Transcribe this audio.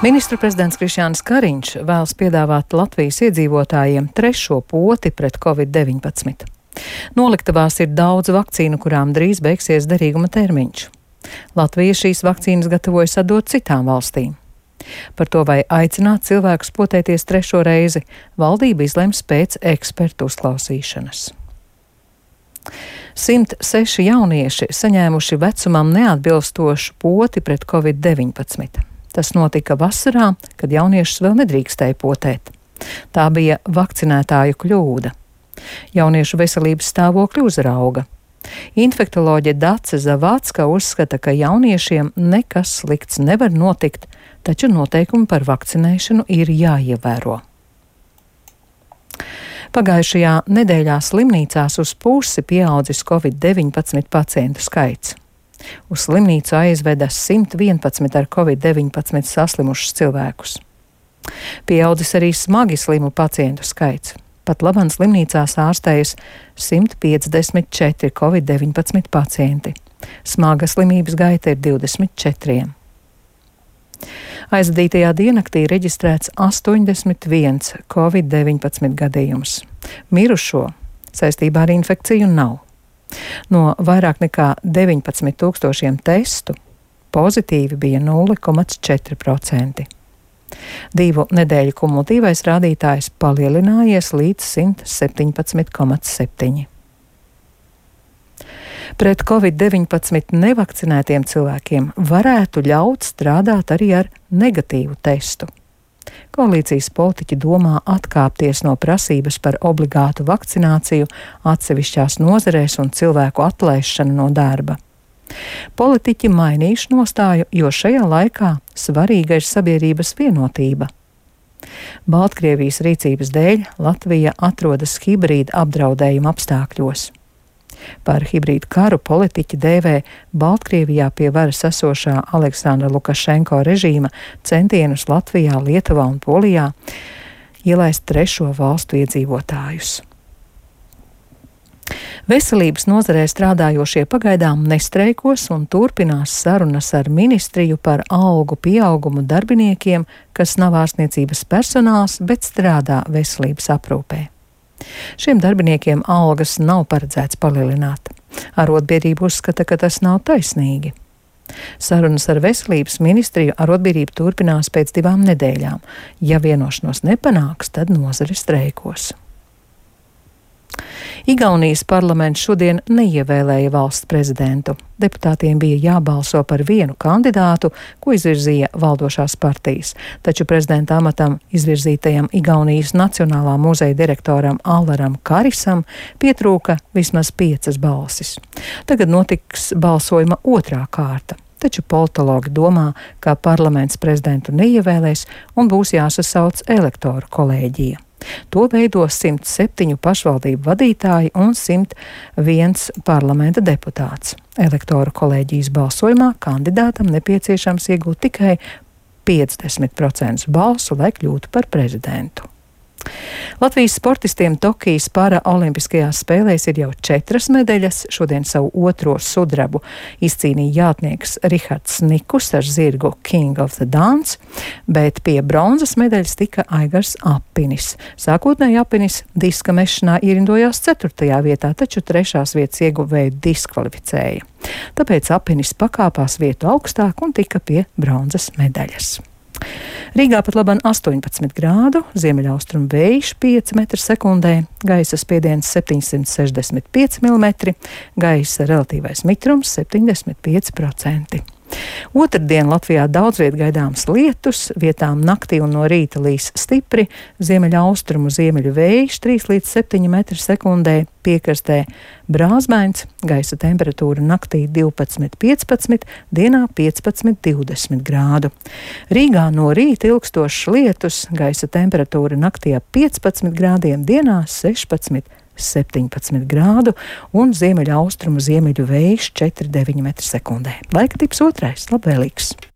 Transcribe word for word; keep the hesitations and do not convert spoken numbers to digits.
Ministru prezidents Krišjānis Kariņš vēlas piedāvāt Latvijas iedzīvotājiem trešo poti pret covid deviņpadsmit. Noliktavās ir daudz vakcīnu, kurām drīz beigsies derīguma termiņš. Latvija šīs vakcīnas gatavojas atdot citām valstīm. Par to, vai aicināt cilvēkus potēties trešo reizi, valdība izlems pēc ekspertu uzklausīšanas. simt seši jaunieši saņēmuši vecumam neatbilstošu poti pret covid deviņpadsmit. Tas notika vasarā, kad jauniešus vēl nedrīkstēja potēt. Tā bija vakcinētāju kļūda. Jauniešu veselības stāvokļi uzrauga. Infektoloģe Dace Zavacka uzskata, ka jauniešiem nekas slikts nevar notikt, taču noteikumi par vakcinēšanu ir jāievēro. Pagājušajā nedēļā slimnīcās uz pusi pieaudzis covid deviņpadsmit pacientu skaits. Uz slimnīcu aizveda simt vienpadsmit ar covid deviņpadsmit saslimušus cilvēkus. Pieaudzis arī smagi slimu pacientu skaits. Pat labāk slimnīcās ārstējas simt piecdesmit četri covid deviņpadsmit pacienti. Smaga slimības gaita ir divdesmit četri. Aizvadītajā diennaktī reģistrēts astoņdesmit viens covid deviņpadsmit gadījums. Mirušo saistībā ar infekciju nav. No vairāk nekā deviņpadsmit tūkstošiem testu pozitīvi bija nulle komats četri procenti. Divu nedēļu kumulatīvais rādītājs palielinājies līdz simt septiņpadsmit komats septiņi. Pret covid deviņpadsmit nevakcinētiem cilvēkiem varētu ļaut strādāt arī ar negatīvu testu. Koalīcijas politiķi domā atkāpties no prasības par obligātu vakcināciju atsevišķās nozarēs un cilvēku atlaišanu no darba. Politiķi mainījuši nostāju, jo šajā laikā svarīga ir sabiedrības vienotība. Baltkrievijas rīcības dēļ Latvija atrodas hibrīda apdraudējuma apstākļos. Par hibrīdu karu politiķi dēvē Baltkrievijā pie varas esošā Aleksandra Lukašenko režīma centienus Latvijā, Lietuvā un Polijā ielaist trešo valstu iedzīvotājus. Veselības nozarē strādājošie pagaidām nestreikos un turpinās sarunas ar ministriju par algu pieaugumu darbiniekiem, kas nav ārstniecības personāls, bet strādā veselības aprūpē. Šiem darbiniekiem algas nav paredzēts palielināt. Arotbiedrība uzskata, ka tas nav taisnīgi. Sarunas ar veselības ministriju arotbiedrība turpinās pēc divām nedēļām. Ja vienošanos nepanāks, tad nozare streikos. Igaunijas parlaments šodien neievēlēja valsts prezidentu. Deputātiem bija jābalso par vienu kandidātu, ko izvirzīja valdošās partijas, taču prezidenta amatam izvirzītajam Igaunijas Nacionālā muzeja direktoram Allaram Karisam pietrūka vismaz piecas balsis. Tagad notiks balsojuma otrā kārta, taču politologi domā, ka parlaments prezidentu neievēlēs un būs jāsasauc elektoru kolēģija. To veido simt septiņu pašvaldību vadītāji un simt viens parlamenta deputāts. Elektoru kolēģijas balsojumā kandidātam nepieciešams iegūt tikai piecdesmit procentus balsu, lai kļūtu par prezidentu. Latvijas sportistiem Tokijas paraolimpiskajās spēlēs ir jau četras medaļas. Šodien savu otro sudrabu izcīnīja jātnieks Rihards Nikus ar zirgu King of the Dance, bet pie bronzas medaļas tika Aigars Apinis. Sākotnēji Apinis diska mešanā ierindojās ceturtajā vietā, taču trešās vietas ieguvēju diskvalificēja. Tāpēc Apinis pakāpās vietu augstāk un tika pie bronzas medaļas. Rīgā pat labāk astoņpadsmit grādu, ziemeļaustrumu vējš pieci metri sekundē, gaisa spiediens septiņsimt sešdesmit pieci milimetri, gaisa relatīvais mitrums septiņdesmit pieci procenti. Otrdien Latvijā daudzviet gaidāms lietus, vietām naktī un no rīta līs stipri, ziemeļaustrumu ziemeļu vējš trīs līdz septiņi metri sekundē, piekrastē brāzmains, gaisa temperatūra naktī divpadsmit piecpadsmit, dienā piecpadsmit divdesmit grādu. Rīgā no rīta ilgstošs lietus, gaisa temperatūra naktī ap piecpadsmit grādiem, dienā sešpadsmit septiņpadsmit grādu un ziemeļaustrumu ziemeļu vējš četri deviņi metri sekundē. Laika tips otrais, labvēlīgs.